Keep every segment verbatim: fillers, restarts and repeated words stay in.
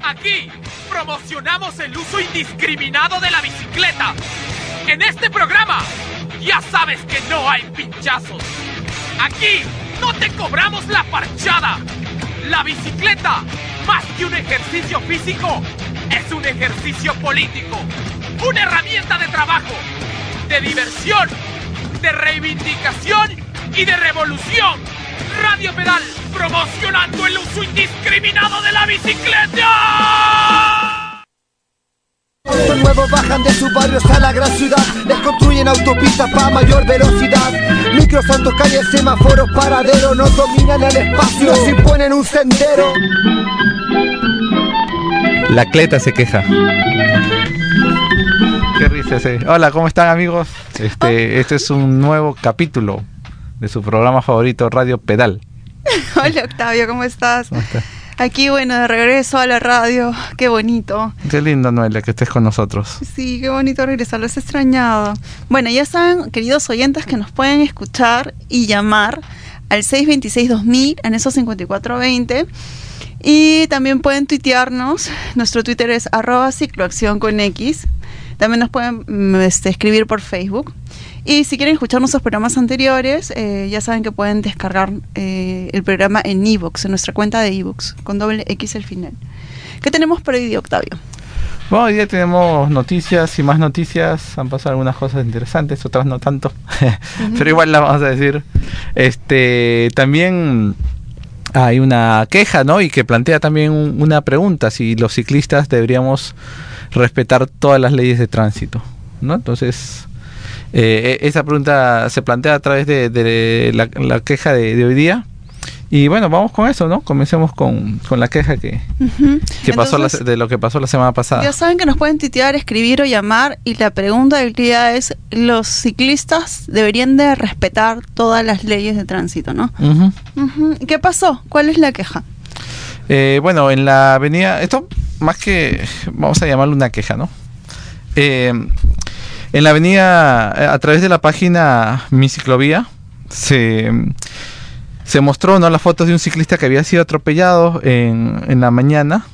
Aquí promocionamos el uso indiscriminado de la bicicleta. En este programa ya sabes que no hay pinchazos. Aquí no te cobramos la parchada. La bicicleta, más que un ejercicio físico, es un ejercicio político. Una herramienta de trabajo, de diversión, de reivindicación y de revolución. Radio Pedal, promocionando el uso indiscriminado de la bicicleta. Los nuevos bajan de sus barrios a la gran ciudad. Les construyen autopistas para mayor velocidad. Micros, autos, calles, semáforos, paraderos. Nos dominan el espacio, nos imponen un sendero. La Cleta se queja. Qué risa ese. Hola, ¿cómo están, amigos? Este, este es un nuevo capítulo de su programa favorito, Radio Pedal. Hola, Octavio, ¿cómo estás? ¿Cómo estás? Aquí, bueno, de regreso a la radio. Qué bonito. Qué lindo, Noelia, que estés con nosotros. Sí, qué bonito regresar, los he extrañado. Bueno, ya saben, queridos oyentes, que nos pueden escuchar y llamar al seis dos seis dos mil, en esos cincuenta y cuatro veinte. Y también pueden tuitearnos. Nuestro Twitter es arroba cicloacción con X. También nos pueden este, escribir por Facebook. Y si quieren escuchar nuestros programas anteriores, eh, ya saben que pueden descargar eh, el programa en iVoox, en nuestra cuenta de iVoox, con doble X al final. ¿Qué tenemos por hoy día, Octavio? Bueno, hoy día tenemos noticias y más noticias. Han pasado algunas cosas interesantes, otras no tanto. Uh-huh. Pero igual las vamos a decir. Este, también hay una queja, ¿no? Y que plantea también un, una pregunta, si los ciclistas deberíamos respetar todas las leyes de tránsito, ¿no? Entonces, eh, esa pregunta se plantea a través de, de la, la queja de, de hoy día. Y bueno, vamos con eso, ¿no? Comencemos con, con la queja que, uh-huh. que pasó Entonces, la, de lo que pasó la semana pasada. Ya saben que nos pueden tuitear, escribir o llamar, y la pregunta del día es: los ciclistas deberían de respetar todas las leyes de tránsito, ¿no? Uh-huh. Uh-huh. ¿Qué pasó? ¿Cuál es la queja? Eh, bueno, en la avenida, esto más que, vamos a llamarlo una queja, ¿no? Eh, en la avenida, a través de la página Mi Ciclovía, se... Se mostró, ¿no?, las fotos de un ciclista que había sido atropellado en, en la mañana,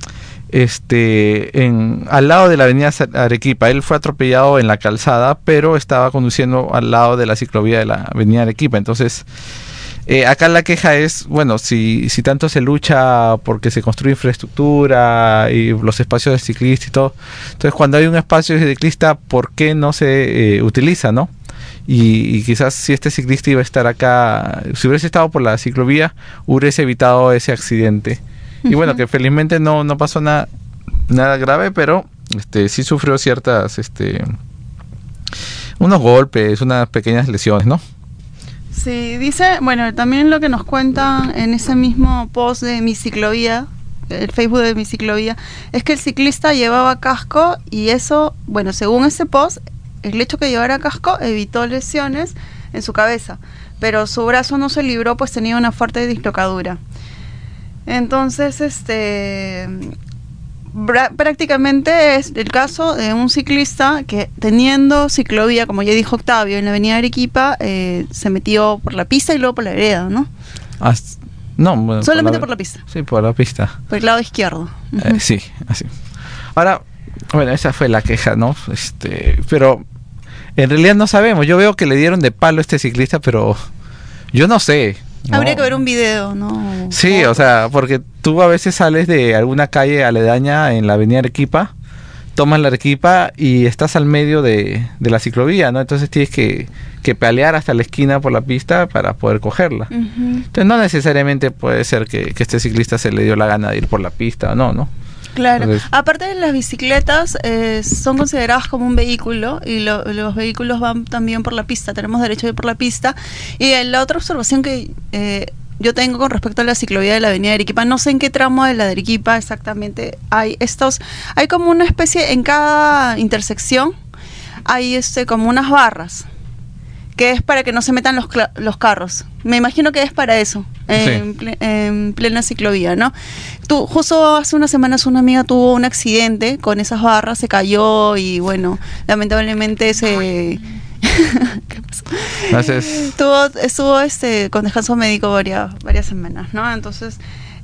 este, en, al lado de la avenida Arequipa. Él fue atropellado en la calzada, pero estaba conduciendo al lado de la ciclovía de la avenida Arequipa. Entonces, eh, acá la queja es, bueno, si, si tanto se lucha porque se construye infraestructura y los espacios de ciclista y todo, entonces cuando hay un espacio de ciclista, ¿por qué no se eh, utiliza, no? Y, y quizás si este ciclista iba a estar acá, si hubiese estado por la ciclovía, hubiese evitado ese accidente. Uh-huh. Y bueno, que felizmente no, no pasó nada nada grave, pero este sí sufrió ciertas, este unos golpes, unas pequeñas lesiones, ¿no? Sí, dice, bueno, también lo que nos cuentan en ese mismo post de Mi Ciclovía, el Facebook de Mi Ciclovía, es que el ciclista llevaba casco y eso, bueno, según ese post, el hecho que llevara casco evitó lesiones en su cabeza, pero su brazo no se libró, pues tenía una fuerte dislocadura. Entonces, este prácticamente es el caso de un ciclista que, teniendo ciclovía, como ya dijo Octavio, en la avenida Arequipa, eh, se metió por la pista y luego por la vereda, ¿no? Hasta, no, bueno, solamente por la, por la pista. Sí, por la pista. Por el lado izquierdo. Eh, uh-huh. Sí, así. Ahora, bueno, esa fue la queja, ¿no? Este, pero en realidad no sabemos. Yo veo que le dieron de palo a este ciclista, pero yo no sé, ¿no? Habría que ver un video, ¿no? Sí, o sea, porque tú a veces sales de alguna calle aledaña en la avenida Arequipa, tomas la Arequipa y estás al medio de, de la ciclovía, ¿no? Entonces tienes que, que pedalear hasta la esquina por la pista para poder cogerla. Uh-huh. Entonces no necesariamente puede ser que, que este ciclista se le dio la gana de ir por la pista o no, ¿no? Claro, entonces, aparte de las bicicletas, eh, son consideradas como un vehículo y lo, los vehículos van también por la pista, tenemos derecho a ir por la pista. Y la otra observación que eh, yo tengo con respecto a la ciclovía de la avenida Arequipa, no sé en qué tramo de la de Arequipa exactamente hay estos, hay como una especie, en cada intersección hay este como unas barras, que es para que no se metan los, los carros. Me imagino que es para eso, en, sí. ple, en plena ciclovía, ¿no? Tú, justo hace unas semanas una amiga tuvo un accidente con esas barras, se cayó y bueno, lamentablemente se... ¿Qué pasó? Entonces... Tuvo, estuvo este, con descanso médico varias, varias semanas, ¿no? Entonces,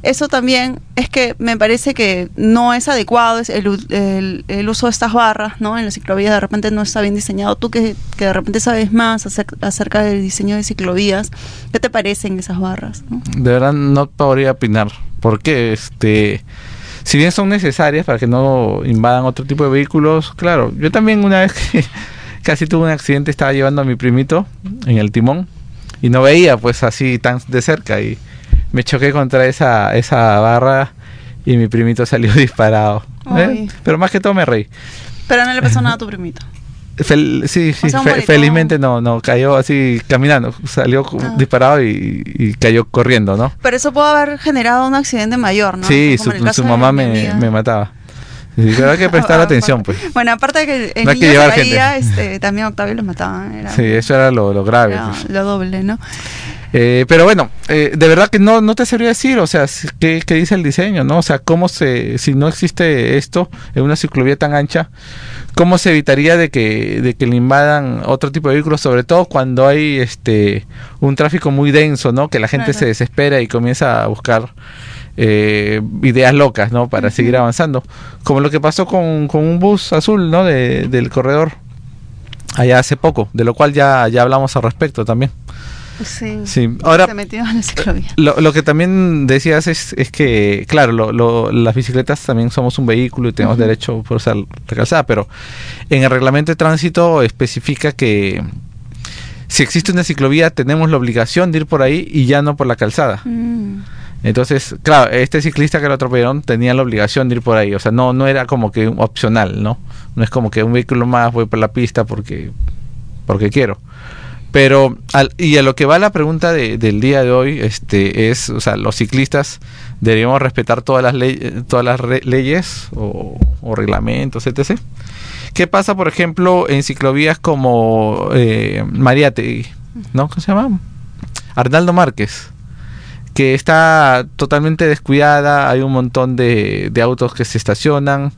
eso también es que me parece que no es adecuado es el, el, el uso de estas barras, ¿no? En las ciclovías de repente no está bien diseñado. Tú que, que de repente sabes más acerca, acerca del diseño de ciclovías, ¿qué te parecen esas barras, ¿no? De verdad no podría opinar, porque este, si bien son necesarias para que no invadan otro tipo de vehículos, claro, yo también una vez que casi tuve un accidente, estaba llevando a mi primito en el timón y no veía pues así tan de cerca y me choqué contra esa esa barra y mi primito salió disparado. ¿Eh? Pero más que todo me reí. Pero no le pasó nada a tu primito. Fel, sí, sí, o sea, fe, felizmente no, no, cayó así caminando, salió ah. disparado y, y cayó corriendo, ¿no? Pero eso puede haber generado un accidente mayor, ¿no? Sí, su, su mamá me, me mataba. Sí, pero hay que prestar ah, atención, pues. Bueno, aparte de que el no niño se caía, este, también Octavio los mataba. Era, sí, eso era lo, lo grave. Era pues. Lo doble, ¿no? Eh, pero bueno, eh, de verdad que no, no te sabría decir, o sea, ¿qué, qué dice el diseño, no? O sea, cómo se, si no existe esto en una ciclovía tan ancha, ¿cómo se evitaría de que, de que le invadan otro tipo de vehículos, sobre todo cuando hay este un tráfico muy denso, ¿no? Que la gente claro. se desespera y comienza a buscar eh, ideas locas, ¿no? Para uh-huh. seguir avanzando, como lo que pasó con, con un bus azul, ¿no? De, del corredor allá hace poco, de lo cual ya, ya hablamos al respecto también. Sí, sí. Ahora, se metió en la ciclovía. Lo, lo que también decías es, es que, claro, lo, lo, las bicicletas también somos un vehículo y tenemos uh-huh. derecho por usar la calzada, pero en el reglamento de tránsito especifica que si existe una ciclovía tenemos la obligación de ir por ahí y ya no por la calzada. Uh-huh. Entonces, claro, este ciclista que lo atropellaron tenía la obligación de ir por ahí, o sea, no, no era como que opcional, ¿no? No es como que un vehículo más voy por la pista porque, porque quiero. Pero, al, y a lo que va la pregunta de, del día de hoy, este es, o sea, los ciclistas deberíamos respetar todas las, ley, todas las re, leyes o, o reglamentos, etcétera. ¿Qué pasa, por ejemplo, en ciclovías como eh, Mariátegui, ¿no? ¿Cómo se llama? Arnaldo Márquez, que está totalmente descuidada, hay un montón de, de autos que se estacionan,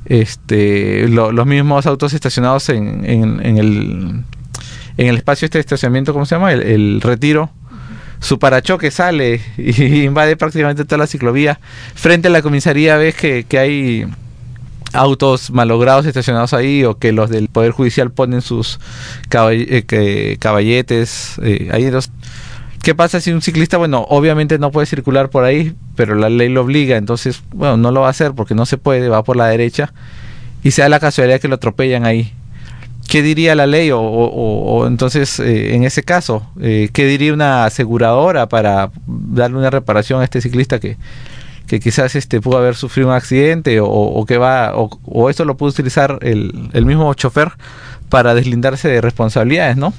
este, lo, los mismos autos estacionados en, en, en el... en el espacio este de estacionamiento, ¿cómo se llama? El, el Retiro. Su parachoque sale y invade prácticamente toda la ciclovía. Frente a la comisaría ves que, que hay autos malogrados estacionados ahí, o que los del Poder Judicial ponen sus caball- eh, que, caballetes eh, ahí. Los... ¿Qué pasa si un ciclista, bueno, obviamente no puede circular por ahí, pero la ley lo obliga, entonces, bueno, no lo va a hacer porque no se puede, va por la derecha y se da la casualidad que lo atropellan ahí? ¿Qué diría la ley? O, o, o entonces, eh, en ese caso, eh, ¿qué diría una aseguradora para darle una reparación a este ciclista que, que quizás este pudo haber sufrido un accidente, o, o que va, o, o esto lo pudo utilizar el, el mismo chofer para deslindarse de responsabilidades, ¿no?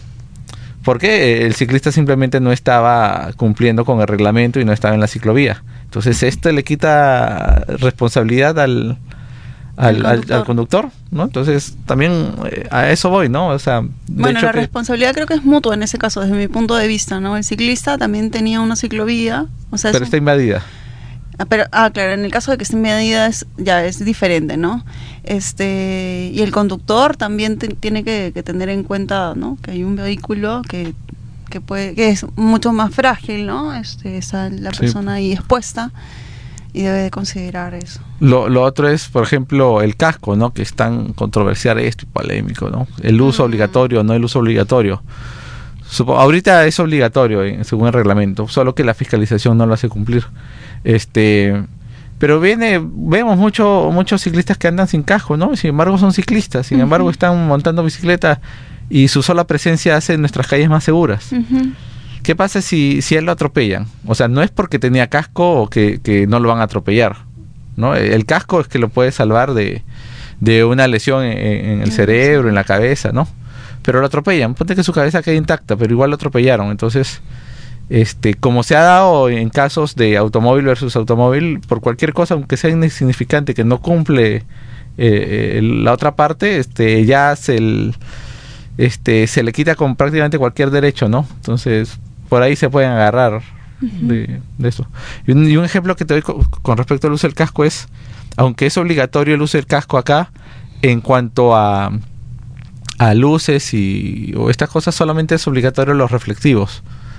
Porque el ciclista simplemente no estaba cumpliendo con el reglamento y no estaba en la ciclovía. Entonces, esto le quita responsabilidad al Al, al, al conductor, ¿no? Entonces también eh, a eso voy, ¿no? O sea, de bueno, hecho la que... responsabilidad creo que es mutua en ese caso, desde mi punto de vista, ¿no? El ciclista también tenía una ciclovía, o sea, pero es está un... invadida. Ah, pero, ah, claro, en el caso de que esté invadida es, ya es diferente, ¿no? Este, y el conductor también te, tiene que, que tener en cuenta, ¿no? Que hay un vehículo que, que puede, que es mucho más frágil, ¿no? Este, está la persona sí. ahí expuesta. Y debe de considerar eso. Lo, lo otro es, por ejemplo, el casco, ¿no? Que es tan controversial esto y polémico, ¿no? El uso uh-huh. obligatorio, no el uso obligatorio. Supo, ahorita es obligatorio, eh, según el reglamento, solo que la fiscalización no lo hace cumplir. Este, pero viene, vemos mucho, muchos ciclistas que andan sin casco, ¿no? Sin embargo son ciclistas, sin uh-huh. embargo están montando bicicleta y su sola presencia hace nuestras calles más seguras. Uh-huh. ¿Qué pasa si, si a él lo atropellan? O sea, no es porque tenía casco o que, que no lo van a atropellar, ¿no? El casco es que lo puede salvar de, de una lesión en, en el cerebro, en la cabeza, ¿no? Pero lo atropellan. Ponte que su cabeza quede intacta, pero igual lo atropellaron. Entonces, este, como se ha dado en casos de automóvil versus automóvil, por cualquier cosa, aunque sea insignificante, que no cumple eh, la otra parte, este, ya se, el, este, se le quita con prácticamente cualquier derecho, ¿no? Entonces, por ahí se pueden agarrar uh-huh. de, de eso. Y un, y un ejemplo que te doy con, con respecto al uso del casco es, aunque es obligatorio el uso del casco acá, en cuanto a, a luces y o estas cosas, solamente es obligatorio los reflectivos.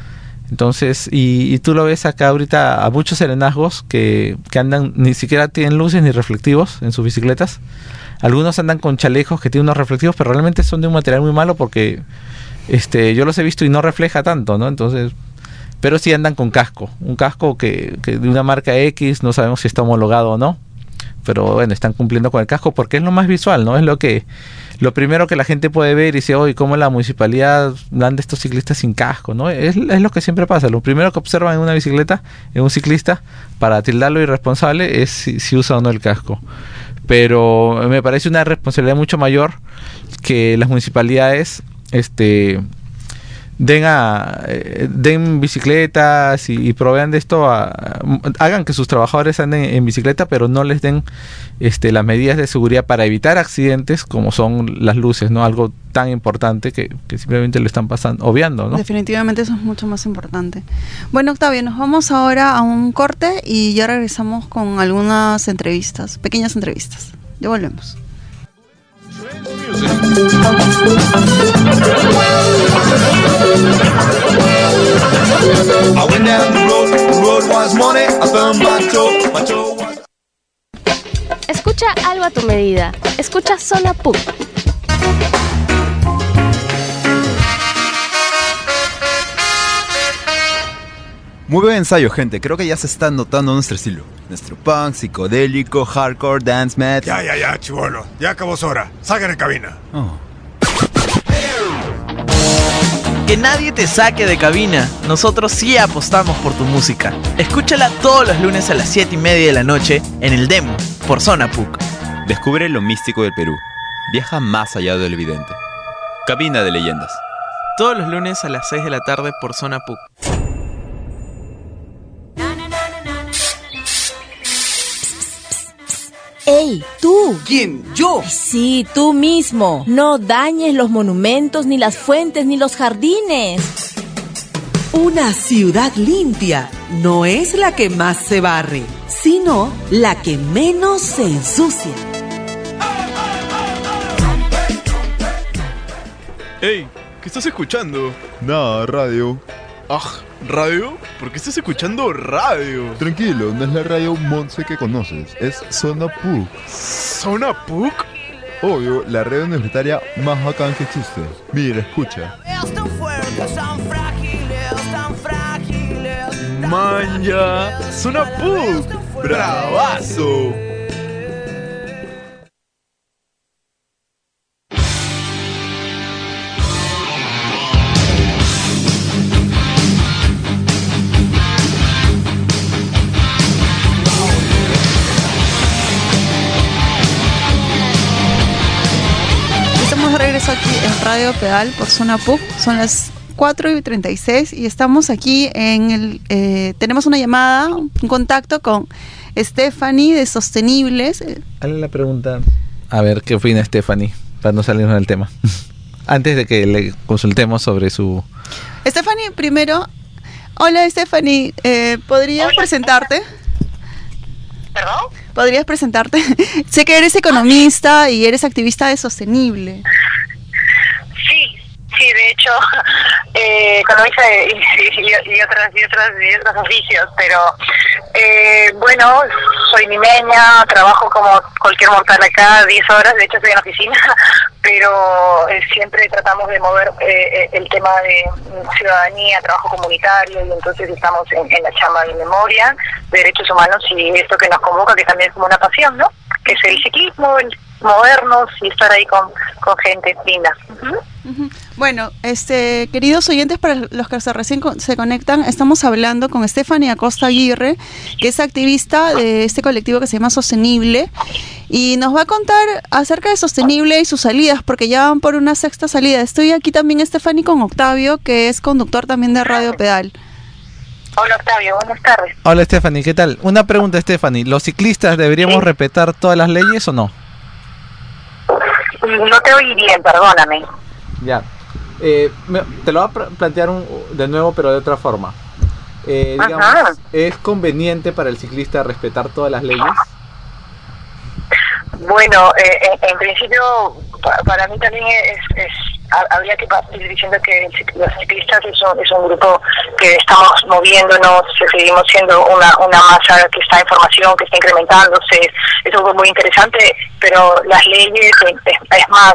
Entonces, y, y tú lo ves acá ahorita a muchos serenazgos que, que andan, ni siquiera tienen luces ni reflectivos en sus bicicletas. Algunos andan con chalecos que tienen unos reflectivos, pero realmente son de un material muy malo porque este yo los he visto y no refleja tanto, ¿no? Entonces, pero sí andan con casco, un casco que, que de una marca X, no sabemos si está homologado o no, pero bueno, están cumpliendo con el casco porque es lo más visual, ¿no? Es lo que lo primero que la gente puede ver y dice, oye, ¿cómo la municipalidad anda estos ciclistas sin casco? ¿No? Es, es lo que siempre pasa. Lo primero que observan en una bicicleta, en un ciclista, para tildarlo irresponsable, es si, si usa o no el casco. Pero me parece una responsabilidad mucho mayor que las municipalidades este den a eh, den bicicletas y, y provean de esto a, a, hagan que sus trabajadores anden en bicicleta, pero no les den este las medidas de seguridad para evitar accidentes como son las luces, ¿no? Algo tan importante que, que simplemente lo están pasando, obviando, ¿no? Definitivamente eso es mucho más importante. Bueno, Octavio, nos vamos ahora a un corte y ya regresamos con algunas entrevistas, pequeñas entrevistas. Ya volvemos. Escucha algo a tu medida. Escucha Zona P U C. Muy buen ensayo, gente. Creo que ya se está notando nuestro estilo. Nuestro punk, psicodélico, hardcore, dance metal. Ya, ya, ya, chibolo. Ya acabó su hora. Salgan en cabina. Oh. Que nadie te saque de cabina. Nosotros sí apostamos por tu música. Escúchala todos los lunes a las siete y media de la noche en el Demo, por Zona P U C. Descubre lo místico del Perú. Viaja más allá de lo evidente. Cabina de leyendas. Todos los lunes a las seis de la tarde por Zona P U C. ¡Ey, tú! ¿Quién? ¿Yo? Sí, tú mismo. No dañes los monumentos, ni las fuentes, ni los jardines. Una ciudad limpia no es la que más se barre, sino la que menos se ensucia. ¡Ey! ¿Qué estás escuchando? Nada, radio. ¡Ah! ¿Radio? ¿Por qué estás escuchando radio? Tranquilo, no es la radio Monse que conoces, es Zona P U C. ¿Zona P U C? Obvio, la red universitaria más bacán que existe. Mira, escucha. ¡Manja! ¡Zona P U C! ¡Bravazo! Aquí en Radio Pedal por Zona P U C. Son las cuatro y treinta y seis y estamos aquí en el eh, tenemos una llamada, un contacto con Stephanie de Sostenibles. Hazle la pregunta, a ver qué opina Stephanie, para no salirnos del tema antes de que le consultemos sobre su... Stephanie, primero, hola Stephanie, eh, ¿podrías hola. presentarte? ¿Perdón? ¿Podrías presentarte? Sé que eres economista y eres activista de Sostenible. Sí, sí, de hecho, eh, economista y, y, y, otras, y, otras, y otros oficios, pero eh, bueno, soy limeña, trabajo como cualquier mortal acá, diez horas, de hecho estoy en la oficina, pero eh, siempre tratamos de mover eh, el tema de ciudadanía, trabajo comunitario, y entonces estamos en, en la chama de memoria, de derechos humanos, y esto que nos convoca, que también es como una pasión, ¿no? Que es el ciclismo, el movernos y estar ahí con, con gente linda. Uh-huh. Uh-huh. Bueno, este, queridos oyentes, para los que se recién con, se conectan, estamos hablando con Stephanie Acosta Aguirre, que es activista de este colectivo que se llama Sostenible, y nos va a contar acerca de Sostenible y sus salidas, porque ya van por una sexta salida. Estoy aquí también, Stephanie, con Octavio, que es conductor también de Radio Pedal. Hola Octavio, buenas tardes. Hola Stephanie, ¿qué tal? Una pregunta, Stephanie, ¿los ciclistas deberíamos ¿Sí? respetar todas las leyes o no? No te oí bien, perdóname. Ya, eh, me, te lo voy a plantear un, de nuevo, pero de otra forma. Eh, digamos, ¿es conveniente para el ciclista respetar todas las leyes? Bueno, eh, en, en principio, para mí también es, es ha- habría que partir diciendo que el cic- los ciclistas es un, es un grupo que estamos moviéndonos, seguimos siendo una, una masa que está en formación, que está incrementándose, es algo muy interesante, pero las leyes, es, es más,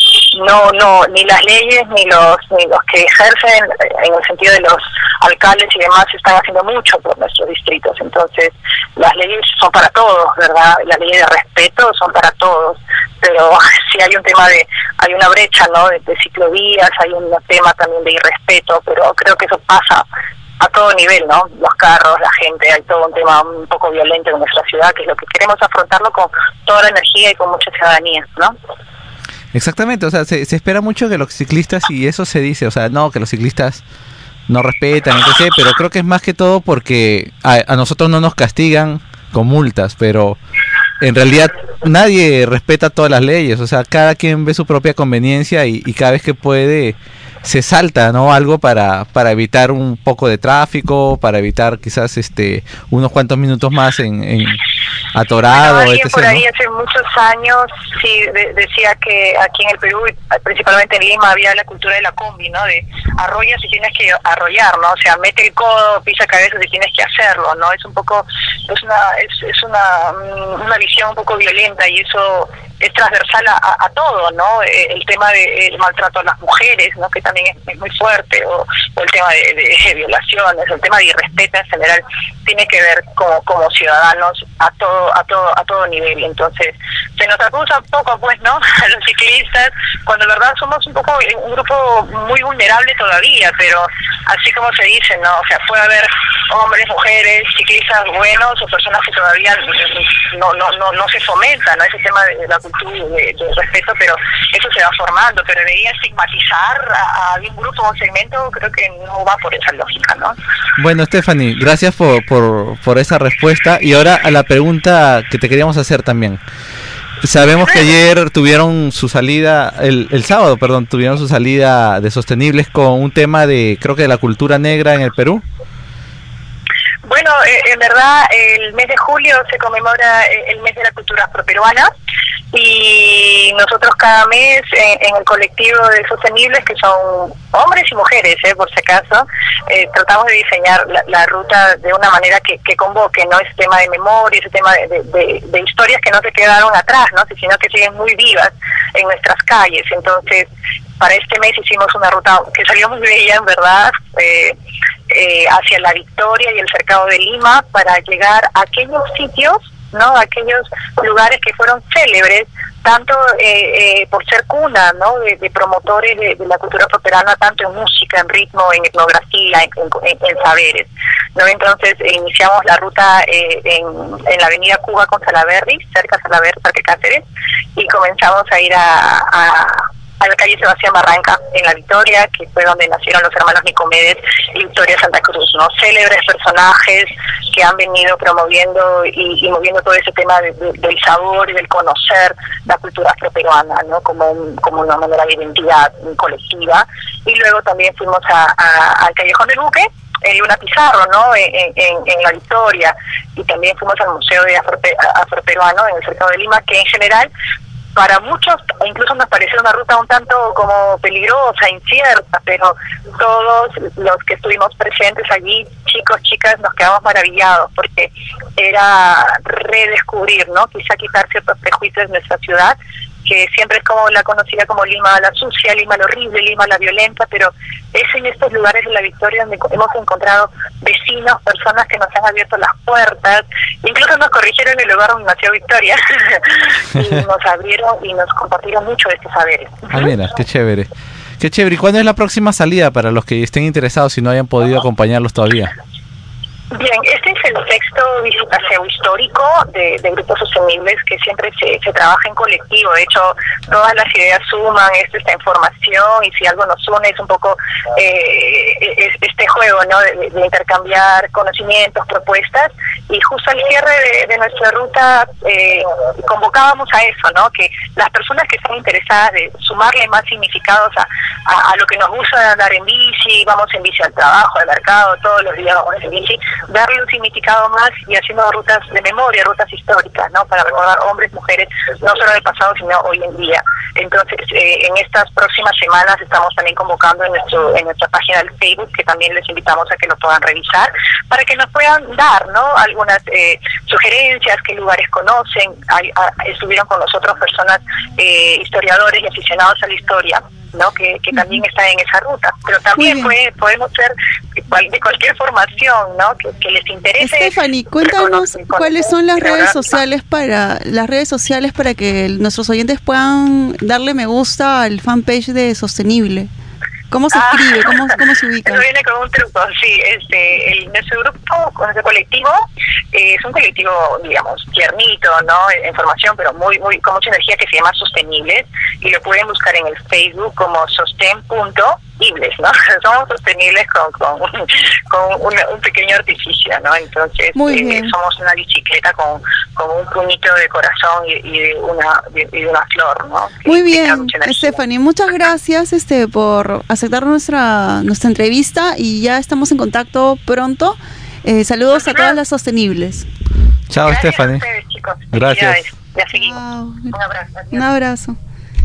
no, no, ni las leyes ni los, ni los que ejercen en el sentido de los alcaldes y demás están haciendo mucho por nuestros distritos. Entonces, las leyes son para todos, ¿verdad? Las leyes de respeto son para todos, pero sí hay un tema de, hay una brecha, ¿no? De, de ciclovías, hay un tema también de irrespeto, pero creo que eso pasa a todo nivel, ¿no? Los carros, la gente, hay todo un tema un poco violento en nuestra ciudad, que es lo que queremos afrontarlo con toda la energía y con mucha ciudadanía, ¿no? Exactamente, o sea, se, se espera mucho que los ciclistas, y eso se dice, o sea, no, que los ciclistas no respetan, etcétera, pero creo que es más que todo porque a, a nosotros no nos castigan con multas, pero en realidad nadie respeta todas las leyes, o sea, cada quien ve su propia conveniencia y, y cada vez que puede se salta, ¿no? Algo para, para evitar un poco de tráfico, para evitar quizás este unos cuantos minutos más en, en atorado, bueno, alguien etcétera, por ahí ¿no? hace muchos años sí de, decía que aquí en el Perú, principalmente en Lima, había la cultura de la combi, ¿no? De arrollas y tienes que arrollar, ¿no? O sea, mete el codo, pisa cabezas y tienes que hacerlo, ¿no? Es un poco, es una es, es una, una visión un poco violenta y eso es transversal a, a todo, ¿no? El tema del maltrato a las mujeres, ¿no? Que también es, es muy fuerte, o, o el tema de, de violaciones, el tema de irrespeto en general, tiene que ver como, como ciudadanos a todo, a todo, a todo nivel. Entonces, se nos acusa un poco, pues, ¿no? A los ciclistas, cuando la verdad somos un poco, un grupo muy vulnerable todavía, pero así como se dice, ¿no? O sea, puede haber hombres, mujeres, ciclistas buenos o personas que todavía no, no, no, no se fomentan, ¿no? Ese tema de la cultura de, de respeto, pero eso se va formando, pero debería estigmatizar a, a algún grupo o un segmento, creo que no va por esa lógica, ¿no? Bueno, Stephanie, gracias por, por, por esa respuesta. Y ahora a la pregunta que te queríamos hacer también. Sabemos que ayer tuvieron su salida, el, el sábado, perdón, tuvieron su salida de Sostenibles con un tema de, creo que de la cultura negra en el Perú. Bueno, eh, en verdad el mes de julio se conmemora el mes de la cultura afroperuana y nosotros cada mes en, en el colectivo de Sostenibles, que son hombres y mujeres, eh, por si acaso, eh, tratamos de diseñar la, la ruta de una manera que, que convoque, no ese tema de memoria, ese tema de, de, de, de historias que no se quedaron atrás, ¿no? Sino que siguen muy vivas en nuestras calles. Entonces, para este mes hicimos una ruta que salió muy bella, en verdad, eh, eh, hacia la Victoria y el Cercado de Lima, para llegar a aquellos sitios, ¿no? Aquellos lugares que fueron célebres, tanto eh, eh, por ser cuna, ¿no? De, de promotores de, de la cultura afroperuana, tanto en música, en ritmo, en etnografía, en, en, en saberes, ¿no? Entonces eh, iniciamos la ruta eh, en, en la avenida Cuba con Salaberry, cerca de Salaberry, Parque Cáceres, y comenzamos a ir a, a a la calle Sebastián Barranca, en La Victoria, que fue donde nacieron los hermanos Nicomedes y Victoria Santa Cruz, ¿no? Célebres personajes que han venido promoviendo y, y moviendo todo ese tema de, de, del sabor y del conocer la cultura afroperuana, ¿no? Como, un, como una manera de identidad colectiva. Y luego también fuimos a, a, al Callejón del Buque, en Luna Pizarro, ¿no? En, en, en La Victoria, y también fuimos al Museo de Afrope, Afroperuano en el Cercado de Lima, que en general para muchos incluso nos pareció una ruta un tanto como peligrosa, incierta, pero todos los que estuvimos presentes allí, chicos, chicas, nos quedamos maravillados porque era redescubrir, ¿no? Quizá quitar ciertos prejuicios de nuestra ciudad, que siempre es como la conocida como Lima la sucia, Lima la horrible, Lima la violenta, pero es en estos lugares de La Victoria donde hemos encontrado vecinos, personas que nos han abierto las puertas, incluso nos corrigieron en el lugar donde nació Victoria y nos abrieron y nos compartieron mucho de estos saberes. Ah, mira, qué chévere. Qué chévere. ¿Y cuándo es la próxima salida para los que estén interesados y no hayan podido acompañarlos todavía? Bien, este es el sexto visitapaseo histórico de, de Grupos Sostenibles, que siempre se, se trabaja en colectivo. De hecho, todas las ideas suman, esto está en formación, y si algo nos une es un poco eh, es, este juego, ¿no? De, de intercambiar conocimientos, propuestas, y justo al cierre de, de nuestra ruta eh, convocábamos a eso, ¿no? Que las personas que están interesadas de sumarle más significados a, a, a lo que nos gusta andar en bici, vamos en bici al trabajo, al mercado, todos los días vamos en bici, darle un significado más y haciendo rutas de memoria, rutas históricas, ¿no? Para recordar hombres, mujeres, no solo del pasado, sino hoy en día. Entonces, eh, en estas próximas semanas estamos también convocando en nuestro en nuestra página de Facebook, que también les invitamos a que lo puedan revisar, para que nos puedan dar, ¿no?, algunas eh, sugerencias, qué lugares conocen. Hay, a, estuvieron con nosotros personas, eh, historiadores y aficionados a la historia, ¿no?, que, que también están en esa ruta, pero también puede, podemos ser de cualquier formación, ¿no?, que, que les interese. Stephanie, cuéntanos cuáles son las redes sociales para las redes sociales para que nuestros oyentes puedan darle me gusta al fanpage de Sostenible. ¿Cómo se escribe? Ah, ¿Cómo, cómo se ubica? Eso viene con un truco, sí. Este, el, nuestro grupo, nuestro colectivo, eh, es un colectivo, digamos, tiernito, ¿no?, en formación, pero muy, muy, con mucha energía, que se llama Sostenibles, y lo pueden buscar en el Facebook como sosten.ibles, ¿no? Somos sostenibles con, con, con un, un pequeño artificio, ¿no? Entonces, eh, somos una bicicleta con, con un puñito de corazón y, y, de una, y de una flor, ¿no? Que, muy bien, Stephanie, muchas gracias este por aceptar nuestra nuestra entrevista, y ya estamos en contacto pronto. Eh, saludos a todas las sostenibles. Chao, gracias, Stephanie. A ustedes, chicos. Gracias. Ya seguimos. Un abrazo. Un abrazo.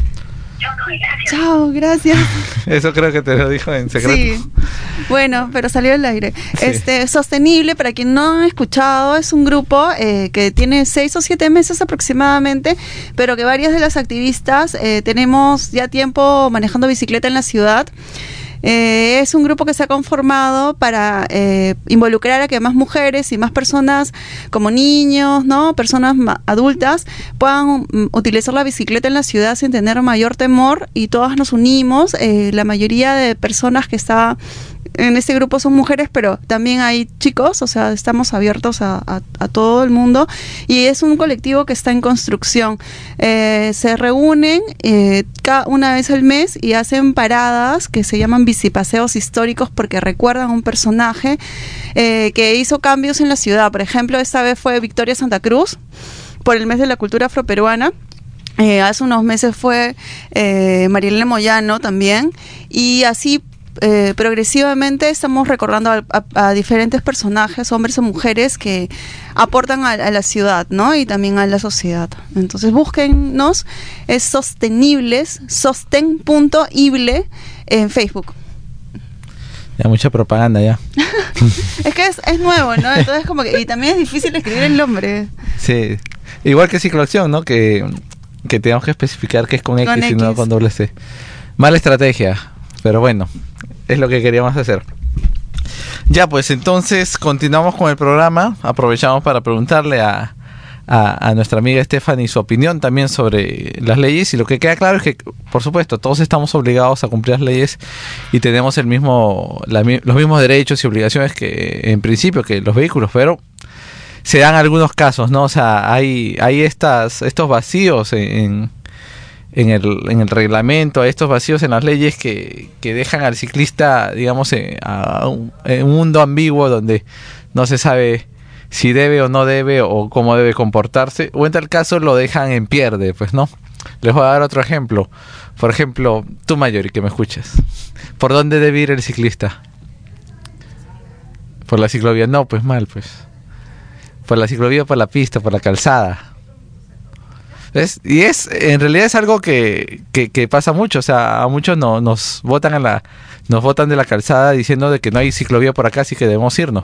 Chao, gracias. Eso creo que te lo dijo en secreto. Sí. Bueno, pero salió al aire. Sí. Este Sostenible, para quien no ha escuchado, es un grupo eh, que tiene seis o siete meses aproximadamente, pero que varias de las activistas eh, tenemos ya tiempo manejando bicicleta en la ciudad. Eh, es un grupo que se ha conformado para eh, involucrar a que más mujeres y más personas como niños, ¿no?, personas adultas puedan um, utilizar la bicicleta en la ciudad sin tener mayor temor, y todas nos unimos. Eh, la mayoría de personas que está en este grupo son mujeres, pero también hay chicos, o sea, estamos abiertos a, a, a todo el mundo, y es un colectivo que está en construcción. Eh, se reúnen eh, cada una vez al mes y hacen paradas que se llaman bicipaseos históricos, porque recuerdan a un personaje eh, que hizo cambios en la ciudad. Por ejemplo, esta vez fue Victoria Santa Cruz, por el mes de la cultura afroperuana. Eh, hace unos meses fue eh, Marielena Moyano también, y así Eh, progresivamente estamos recordando a, a, a diferentes personajes, hombres o mujeres, que aportan a, a la ciudad, ¿no?, y también a la sociedad. Entonces búsquennos, es Sostenibles, sosten.ible en Facebook. Ya mucha propaganda ya. Es que es, es nuevo, ¿no? Entonces como que, y también es difícil escribir el nombre. Sí, igual que Cicloacción, ¿no?, que, que tenemos que especificar que es con, con X, X y no con doble C. Mala estrategia, pero bueno, es lo que queríamos hacer. Ya, pues entonces continuamos con el programa. Aprovechamos para preguntarle a, a, a nuestra amiga Stephanie su opinión también sobre las leyes, y lo que queda claro es que, por supuesto, todos estamos obligados a cumplir las leyes y tenemos el mismo la, los mismos derechos y obligaciones que en principio que los vehículos, pero se dan algunos casos, ¿no? O sea, hay hay estas estos vacíos en en el en el reglamento, estos vacíos en las leyes que, que dejan al ciclista, digamos, en, a un, en un mundo ambiguo donde no se sabe si debe o no debe, o cómo debe comportarse, o en tal caso lo dejan en pierde, pues, ¿no? Les voy a dar otro ejemplo. Por ejemplo, tú, Mayori, que me escuchas, ¿por dónde debe ir el ciclista? ¿Por la ciclovía? No, pues mal, pues. Por la ciclovía, por la pista, por la calzada. ¿Ves? Y es, en realidad es algo que, que, que pasa mucho. O sea, a muchos no, nos botan a la, nos botan de la calzada diciendo de que no hay ciclovía por acá, así que debemos irnos.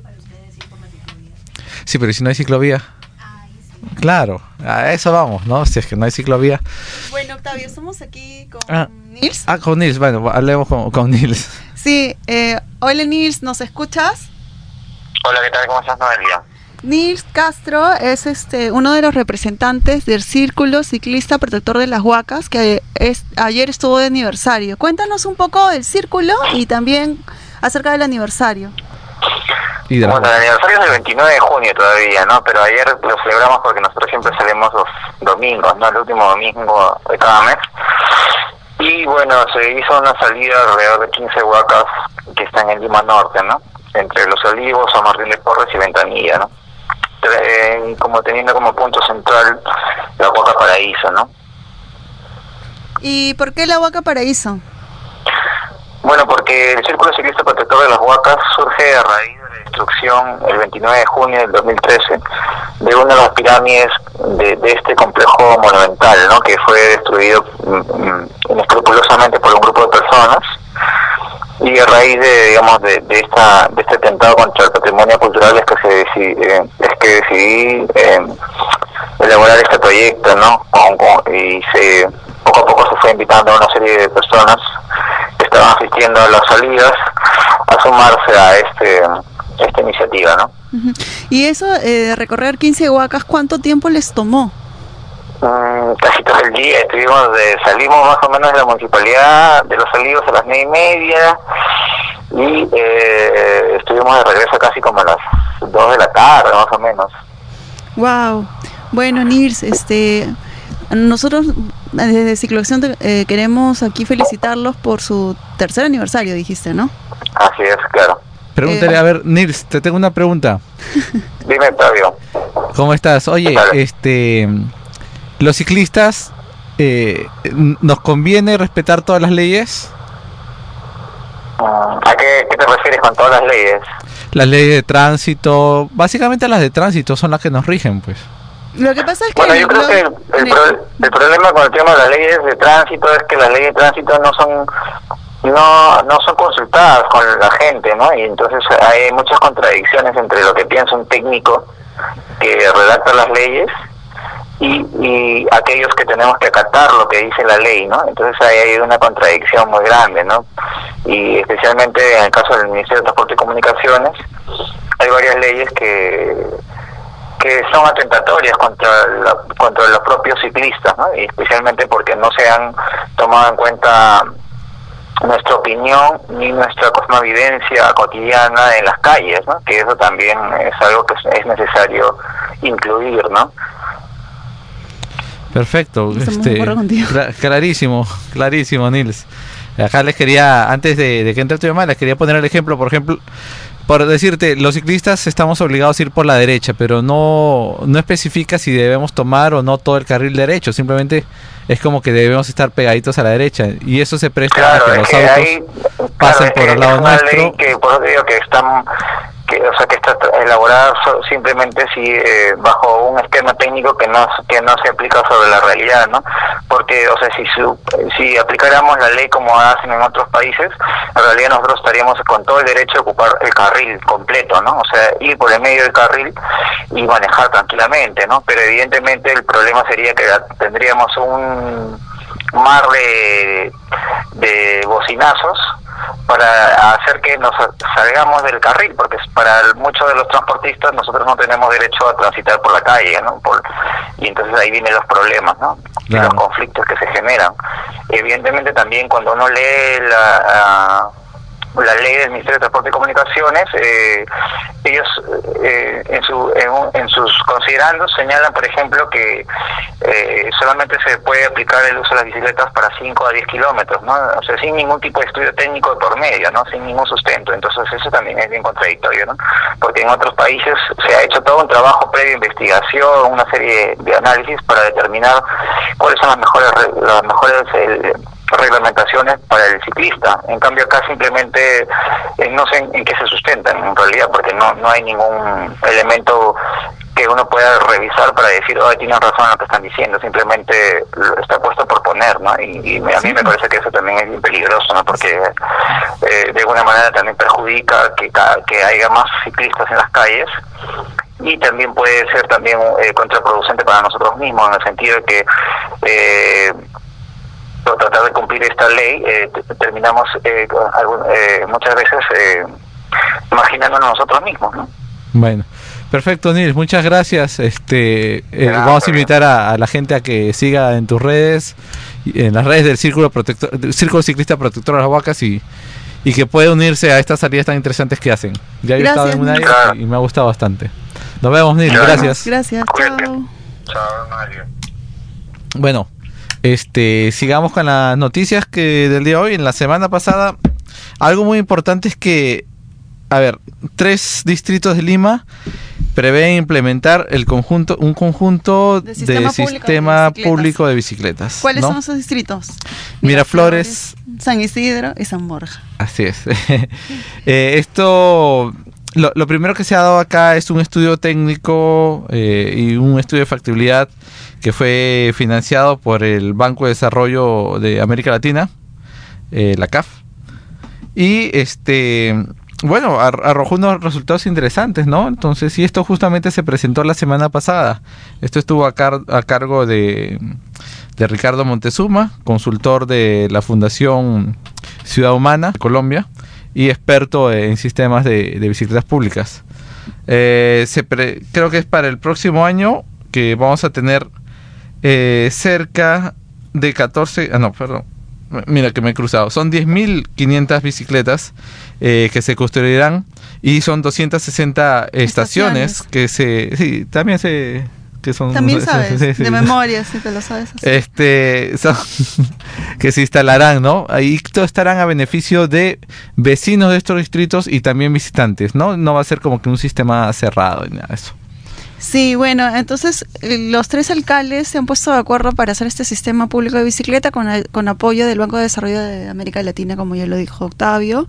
Sí, pero si no hay ciclovía. Claro, a eso vamos, ¿no? Si es que no hay ciclovía. Bueno, Octavio, estamos aquí con ah, Nils. Ah, con Nils, bueno, hablemos con, con Nils. Sí, eh, hola Nils, ¿nos escuchas? Hola, ¿qué tal? ¿Cómo estás, Noelia? Nils Castro es este uno de los representantes del Círculo Ciclista Protector de las Huacas, que es, ayer estuvo de aniversario. Cuéntanos un poco del círculo y también acerca del aniversario. Y de bueno, el aniversario es el veintinueve de junio todavía, ¿no? Pero ayer lo celebramos porque nosotros siempre salimos los domingos, ¿no? El último domingo de cada mes. Y bueno, se hizo una salida alrededor de quince huacas que están en Lima Norte, ¿no? Entre Los Olivos, San Martín de Porres y Ventanilla, ¿no? Eh, como teniendo como punto central la Huaca Paraíso, ¿no? ¿Y por qué la Huaca Paraíso? Bueno, porque el Círculo Ciclista Protector de las Huacas surge a raíz de la destrucción el veintinueve de junio del dos mil trece de una de las pirámides de, de este complejo monumental, patrimonial, ¿no? Que fue destruido mm, inescrupulosamente por un grupo de personas, y a raíz de, digamos, de, de esta de este atentado contra el patrimonio cultural es que se decidí, eh, es que decidí eh, elaborar este proyecto, ¿no? Con, con, y se poco a poco se fue invitando a una serie de personas que estaban asistiendo a las salidas a sumarse a este esta iniciativa, ¿no? Uh-huh. Y eso eh, de recorrer quince huacas, ¿cuánto tiempo les tomó? Mm, casi todo el día. Estuvimos de, salimos más o menos de la municipalidad de Los Olivos a las nueve y media y eh, estuvimos de regreso casi como a las dos de la tarde, más o menos. Wow. Bueno, Nils, este, nosotros desde Cicloacción te, eh, queremos aquí felicitarlos por su tercer aniversario, dijiste, ¿no? Así es, claro. Pregúntale, Eh. a ver, Nils, te tengo una pregunta. Dime, Octavio. ¿Cómo estás? Oye, este, los ciclistas, eh, ¿nos conviene respetar todas las leyes? ¿A qué, qué te refieres con todas las leyes? Las leyes de tránsito, básicamente las de tránsito son las que nos rigen, pues. Lo que pasa es que... Bueno, yo creo que el, el, pro, el problema con el tema de las leyes de tránsito es que las leyes de tránsito no son no no son consultadas con la gente, ¿no? Y entonces hay muchas contradicciones entre lo que piensa un técnico que redacta las leyes y, y aquellos que tenemos que acatar lo que dice la ley, ¿no? Entonces ahí hay una contradicción muy grande, ¿no? Y especialmente en el caso del Ministerio de Transporte y Comunicaciones hay varias leyes que que son atentatorias contra la, contra los propios ciclistas, ¿no? Y especialmente porque no se han tomado en cuenta nuestra opinión ni nuestra cosmovivencia cotidiana en las calles, ¿no? Que eso también es algo que es necesario incluir, ¿no? Perfecto, Estamos este, de acuerdo contigo. cla- clarísimo, clarísimo, Nils. Acá les quería, antes de, de que entre tu llamada, les quería poner el ejemplo, por ejemplo, por decirte, los ciclistas estamos obligados a ir por la derecha, pero no, no especifica si debemos tomar o no todo el carril derecho, simplemente es como que debemos estar pegaditos a la derecha, y eso se presta Claro, a que es los que autos hay, pasen claro, por es el lado una nuestro. ley que por eso digo que están que o sea que está elaborada so- simplemente si eh, bajo un esquema técnico que no que no se aplica sobre la realidad, ¿no? Porque o sea si su, si aplicáramos la ley como hacen en otros países, en realidad nosotros estaríamos con todo el derecho de ocupar el carril completo, ¿no? O sea, ir por el medio del carril y manejar tranquilamente, ¿no? Pero evidentemente el problema sería que tendríamos un mar de, de bocinazos para hacer que nos salgamos del carril, porque para el, muchos de los transportistas nosotros no tenemos derecho a transitar por la calle, ¿no? Por, y entonces ahí vienen los problemas, ¿no? Y los conflictos que se generan. Evidentemente también cuando uno lee la... la ley del Ministerio de Transporte y Comunicaciones, eh, ellos eh, en, su, en, un, en sus considerandos señalan, por ejemplo, que eh, solamente se puede aplicar el uso de las bicicletas para cinco a diez kilómetros, ¿no? O sea, sin ningún tipo de estudio técnico de por medio, ¿no? Sin ningún sustento. Entonces eso también es bien contradictorio, ¿no? Porque en otros países se ha hecho todo un trabajo previo de investigación, una serie de análisis para determinar cuáles son las mejores, las mejores el, reglamentaciones para el ciclista. En cambio acá simplemente eh, no sé en, en qué se sustentan en realidad, porque no no hay ningún elemento que uno pueda revisar para decir, oh, tienen razón en lo que están diciendo, simplemente está puesto por poner, ¿no? Y, y a mí me parece que eso también es bien peligroso, ¿no? Porque eh, de alguna manera también perjudica que, que haya más ciclistas en las calles, y también puede ser también eh, contraproducente para nosotros mismos, en el sentido de que eh, por tratar de cumplir esta ley eh, terminamos eh, algún, eh, muchas veces eh, imaginándonos nosotros mismos, ¿no? Bueno, perfecto, Nils, muchas gracias. Este, eh, vamos a invitar a, a la gente a que siga en tus redes, en las redes del Círculo Protector, del Círculo Ciclista Protector de las Huacas, y, y que pueda unirse a estas salidas tan interesantes que hacen. Ya he estado en una de ellas y me ha gustado bastante. Nos vemos, Nils, gracias. Gracias, chao. Chao, Mario. Bueno, este, sigamos con las noticias que del día de hoy. En la semana pasada, algo muy importante es que, a ver, tres distritos de Lima prevén implementar el conjunto, un conjunto de sistema, de público, sistema de público de bicicletas. ¿Cuáles ¿no? son esos distritos? Miraflores, San Isidro y San Borja. Así es. eh, esto, lo, lo primero que se ha dado acá es un estudio técnico eh, y un estudio de factibilidad que fue financiado por el Banco de Desarrollo de América Latina, eh, la C A F. Y este, bueno, ar- arrojó unos resultados interesantes, ¿no? Entonces, y esto justamente se presentó la semana pasada. Esto estuvo a, car- a cargo de, de Ricardo Montezuma, consultor de la Fundación Ciudad Humana, Colombia, y experto en sistemas de, de bicicletas públicas. Eh, se pre- creo que es para el próximo año que vamos a tener eh, cerca de catorce... Ah, no, perdón. Mira que me he cruzado. Son diez mil quinientas bicicletas eh, que se construirán y son doscientas sesenta estaciones, estaciones que se... Sí, también se... Que son, también sabes, sí, sí, de memoria, si te lo sabes así. Este, son, que se instalarán, ¿no? Ahí todos estarán a beneficio de vecinos de estos distritos y también visitantes, ¿no? No va a ser como que un sistema cerrado ni nada de eso. Sí, bueno, entonces eh, los tres alcaldes se han puesto de acuerdo para hacer este sistema público de bicicleta con, el, con apoyo del Banco de Desarrollo de América Latina, como ya lo dijo Octavio.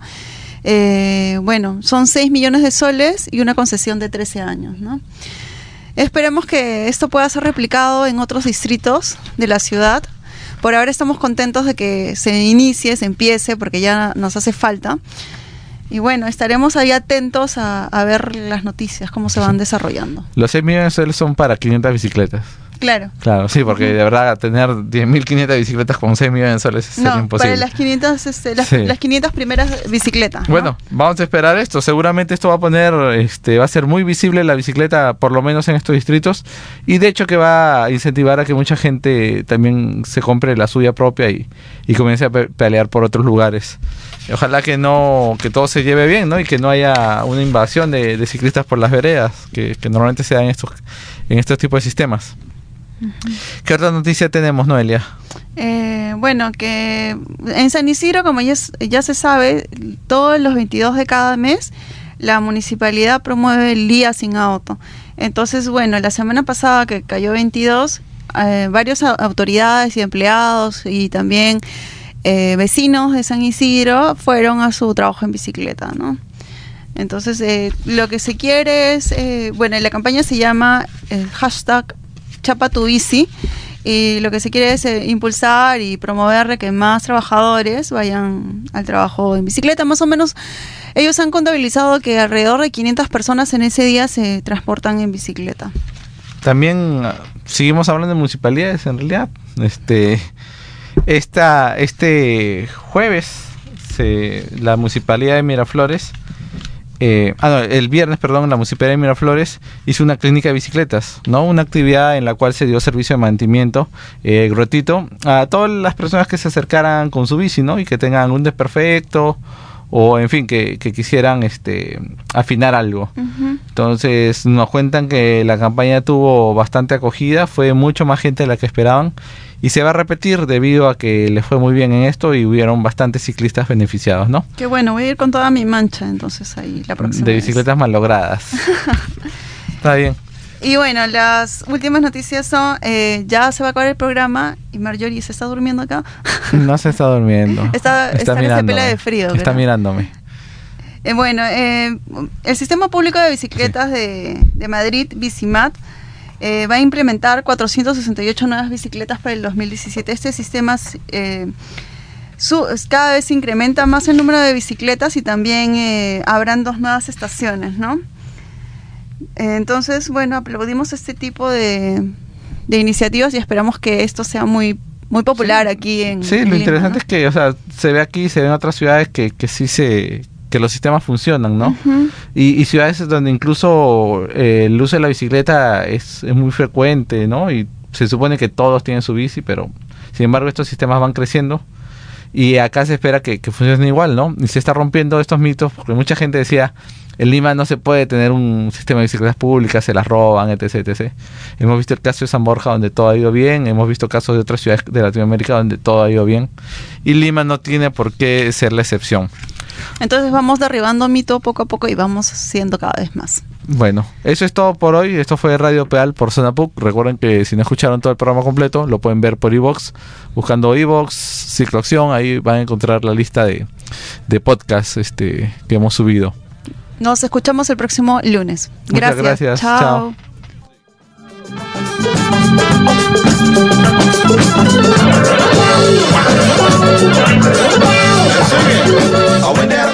Eh, bueno, son seis millones de soles y una concesión de trece años, ¿no? Esperemos que esto pueda ser replicado en otros distritos de la ciudad. Por ahora estamos contentos de que se inicie, se empiece, porque ya nos hace falta. Y bueno, estaremos ahí atentos a, a ver las noticias, cómo se van desarrollando. Los seis millones de soles son para quinientas bicicletas. Claro. Claro, sí, porque de verdad tener diez mil quinientas bicicletas con seis millones de soles es no, imposible. Para las quinientas, este, las, sí. las quinientas primeras bicicletas, ¿no? Bueno, vamos a esperar esto. Seguramente esto va a poner, este, va a ser muy visible la bicicleta, por lo menos en estos distritos. Y de hecho que va a incentivar a que mucha gente también se compre la suya propia y, y comience a pe- pelear por otros lugares. Y ojalá que no, que todo se lleve bien, ¿no? Y que no haya una invasión de, de ciclistas por las veredas, que, que normalmente se da en estos, en estos tipos de sistemas. Uh-huh. ¿Qué otra noticia tenemos, Noelia? Eh, bueno, que en San Isidro, como ya, ya se sabe, todos los veintidós de cada mes la municipalidad promueve el día sin auto. Entonces, bueno, la semana pasada que cayó veintidós, eh, varias autoridades y empleados y también eh, vecinos de San Isidro fueron a su trabajo en bicicleta, ¿no? Entonces, eh, lo que se quiere es, eh, bueno, la campaña se llama eh, hashtag Chapa tu bici, y lo que se quiere es eh, impulsar y promover que más trabajadores vayan al trabajo en bicicleta. Más o menos ellos han contabilizado que alrededor de quinientas personas en ese día se transportan en bicicleta. También uh, seguimos hablando de municipalidades en realidad. Este, esta, este jueves se, la municipalidad de Miraflores Eh, ah, no, el viernes, perdón, la Municipalidad de Miraflores hizo una clínica de bicicletas, ¿no? Una actividad en la cual se dio servicio de mantenimiento eh, gratuito a todas las personas que se acercaran con su bici, ¿no? Y que tengan un desperfecto o, en fin, que, que quisieran este afinar algo. Uh-huh. Entonces, nos cuentan que la campaña tuvo bastante acogida, fue mucho más gente de la que esperaban. Y se va a repetir debido a que les fue muy bien en esto y hubieron bastantes ciclistas beneficiados, ¿no? Qué bueno, voy a ir con toda mi mancha entonces ahí la próxima De vez. bicicletas malogradas. Está bien. Y bueno, las últimas noticias son, eh, ya se va a acabar el programa y Marjorie se está durmiendo acá. No se está durmiendo. Está, está, está en esa pela de frío. Está creo. mirándome. Eh, bueno, eh, el Sistema Público de Bicicletas sí. de, de Madrid, Bicimat, Eh, va a implementar cuatrocientas sesenta y ocho nuevas bicicletas para el dos mil diecisiete. Este sistema eh, su, cada vez incrementa más el número de bicicletas y también eh, habrán dos nuevas estaciones, ¿no? Eh, entonces, bueno, aplaudimos este tipo de, de iniciativas y esperamos que esto sea muy muy popular sí. aquí en Sí, en lo Lima, interesante ¿no? es que, o sea, se ve aquí, se ve en otras ciudades que, que sí se... que los sistemas funcionan, ¿no? Uh-huh. Y, y ciudades donde incluso eh, el uso de la bicicleta es, es muy frecuente, ¿no? Y se supone que todos tienen su bici, pero sin embargo estos sistemas van creciendo y acá se espera que, que funcionen igual, ¿no? Y se está rompiendo estos mitos porque mucha gente decía, en Lima no se puede tener un sistema de bicicletas públicas, se las roban, etc, etcétera. Hemos visto el caso de San Borja donde todo ha ido bien, hemos visto casos de otras ciudades de Latinoamérica donde todo ha ido bien y Lima no tiene por qué ser la excepción. Entonces vamos derribando mito poco a poco y vamos siendo cada vez más. Bueno, eso es todo por hoy. Esto fue Radio Pedal por Zona P U C. Recuerden que si no escucharon todo el programa completo, lo pueden ver por iVoox. Buscando iVoox, Cicloacción, ahí van a encontrar la lista de, de podcasts este, que hemos subido. Nos escuchamos el próximo lunes. Muchas Gracias. gracias. Chao. Chao. I went down